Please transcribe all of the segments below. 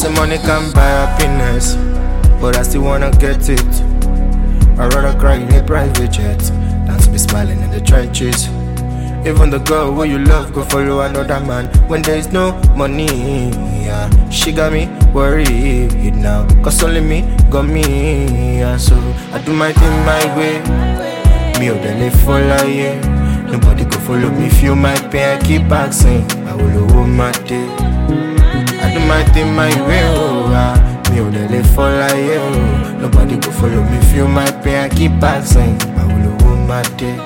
say money can buy happiness, but I still wanna get it. I'd rather cry in a private jet than to be smiling in the trenches. Even the girl who you love go follow another man when there is no money. Yeah, she got me worried now, cause only me got me. Yeah, so I do my thing my way. Me or they live for life. Nobody go follow me, feel my pain. I keep asking, I will hold my day. I do my thing my way. Oh, me or they live for life. Oh. Nobody go follow me, feel my pain. I keep asking, I will hold my day.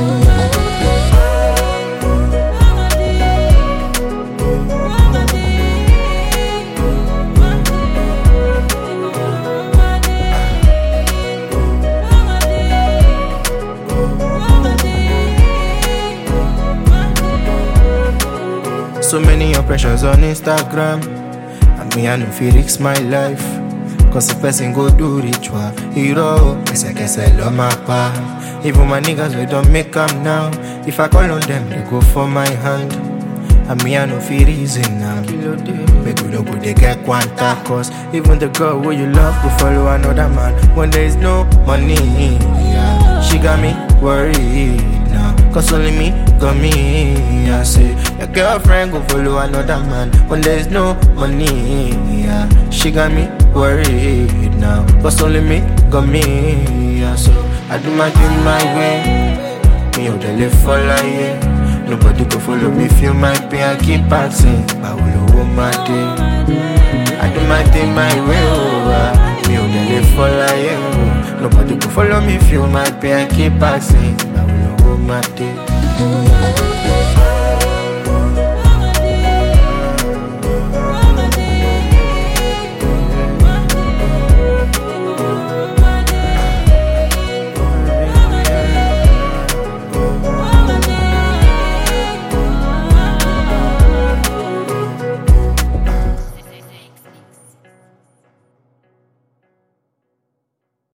So many oppressions on Instagram, and me I no fit risk my life. Cause the person go do ritual, hero, I love my pa. Even my niggas we don't make them now. If I call on them, they go for my hand. And me I no fit reason now. Make we no go they get quanta. Cause even the girl who you love go follow another man when there is no money. Yeah, she got me worried now, cause only me got me. I say your girlfriend go follow another man when there is no money. Yeah, she got me worried now, cause only me got me. Yeah, so I do my thing my way. Me or they live for life. Nobody go follow me, feel my pain. I keep asking, I will hold my day. I do my thing my way. Oh, me or they live for life. Oh. Nobody go follow me, feel my pain. I keep asking, I will hold my day.